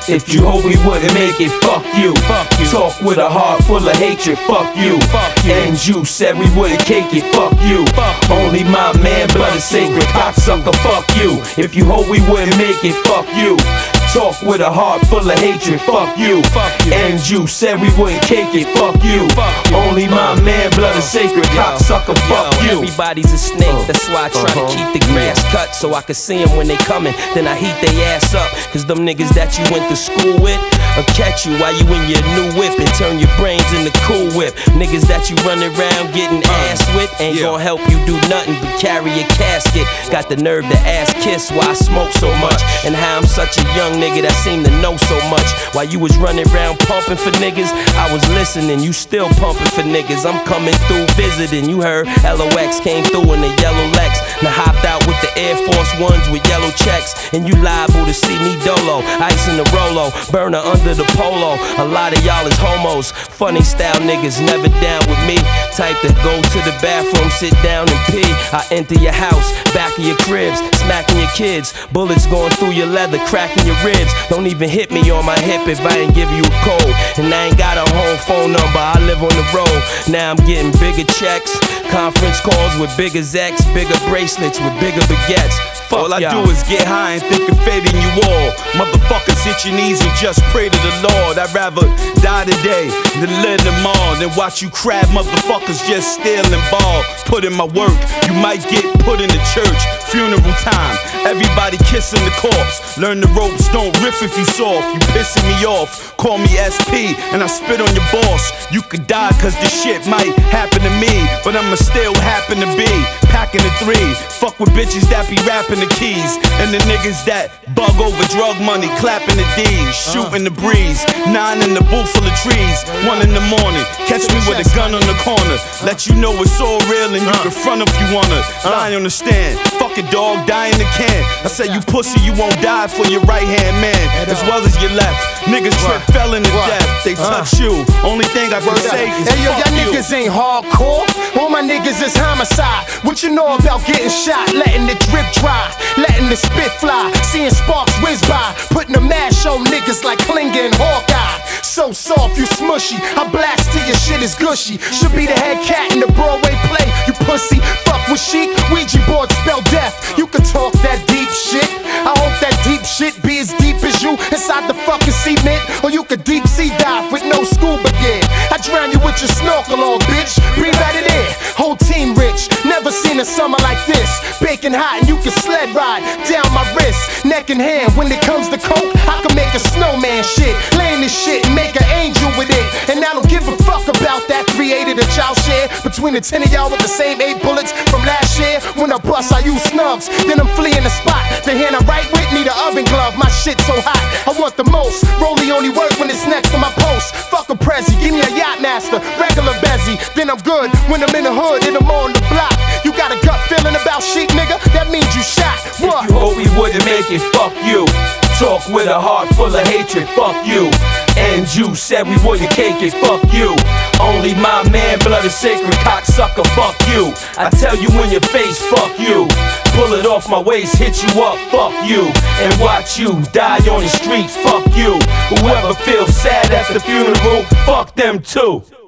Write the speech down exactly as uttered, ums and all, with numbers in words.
If you hope we wouldn't make it, fuck you. Fuck you. Talk with a heart full of hatred, fuck you. Fuck you. And you said we wouldn't cake it, fuck you. Fuck you. Only my man, blood is sacred, cocksucker, fuck you. If you hope we wouldn't make it, fuck you. Talk with a heart full of hatred, fuck you. Fuck you. And you said we wouldn't cake it, fuck you. Fuck you. Only my man, blood is sacred, cocksucker, fuck Yo, you. everybody's a snake, that's why I try Uh-huh. to keep the grass cut so I can see them when they coming. Then I heat they ass up, cause them niggas that you went to school with will catch you while you in your new whip and turn your brains into Cool Whip. Niggas that you run around getting ass with ain't yeah. gon' help you do nothing but carry a casket. Got the nerve to ass kiss why I smoke so much, and how I'm such a young nigga that seem to know so much. While you was running around pumping for niggas, I was listening, you still pumping for niggas. I'm coming through visiting, you heard L O X came through in the yellow Lex. Now hopped out with the Air Force Ones with yellow checks, and you liable to see me dolo, ice in the Rolo, burner under the polo. A lot of y'all is homos, funny style niggas, never down with me. Type to go to the bathroom, sit down and pee. I enter your house, back of your cribs, smacking your kids, bullets going through your leather, cracking your ribs. Don't even hit me on my hip if I ain't give you a code. And I ain't got a home phone number, I live on the road. Now I'm getting bigger checks, conference calls with bigger Zex, bigger bracelets with bigger baguettes. Fuck all I y'all. do is get high and think of fading you all. Motherfuckers hit your knees and just pray to the Lord. I'd rather die today than live tomorrow, than watch you crab motherfuckers just steal and ball. Put in my work, you might get put in the church. Funeral time, everybody kissing the corpse. Learn the ropes, don't riff if you soft. You pissing me off, call me S P and I spit on your boss. You could die cause this shit might happen to me, but I'ma still happen to be packing the three. Fuck with bitches that be rapping the keys, and the niggas that bug over drug money, clapping the D's, shooting the breeze. Nine in the booth full of trees, one in the morning. Catch me with a gun on the corner, let you know it's all real and you can front if you wanna. Lie on the stand, fuck a dog, die in the can. I said you pussy, you won't die for your right hand man as well as your left. Niggas trip fell in the death, they touch you. Only thing I can say is hey yo, fuck y'all you. niggas ain't hardcore. All my niggas is homicide. What you know about getting shot? Letting the drip dry, letting the spit fly, seeing sparks whiz by, putting a mash on niggas like Klinger and Hawkeye. So soft, you smushy. I blast till your shit is gushy. Should be the head cat in the Broadway play, you pussy. Fuck with chic, Ouija board spell death. You can talk that deep shit. I hope that deep shit be as deep as you inside the fucking cement, or you could deep sea dive with no scuba gear. I drown you with your snorkel on, bitch. Breathe out of there. Whole team rich. Never seen a summer like this. Baking hot and you can sled ride down my wrist, neck and hand. When it comes to coke, I can make a snowman shit. Laying this shit and make an angel with it. And I don't give a fuck about that three eighty that y'all share between the ten of y'all with the same eight bullets from last year. When I bust, I use snubs. Then I'm fleeing the spot. The hand I write with need an oven glove. My shit so hot, I want the most. Rollie only work when it's next to my post. Fuck a Prezi, give me a yacht master, regular Bezzy. Then I'm good when I'm in the hood and I'm on the block. You got a gut feeling about shit, nigga? That means you shot. What? If you hope we wouldn't make it, fuck you. Talk with a heart full of hatred, fuck you. And you said we wouldn't cake it, fuck you. Only my man, blood is sacred, cocksucker, fuck you. I tell you in your face, fuck you. Pull it off my waist, hit you up, fuck you. And watch you die on the streets, fuck you. Whoever feels sad at the funeral, fuck them too.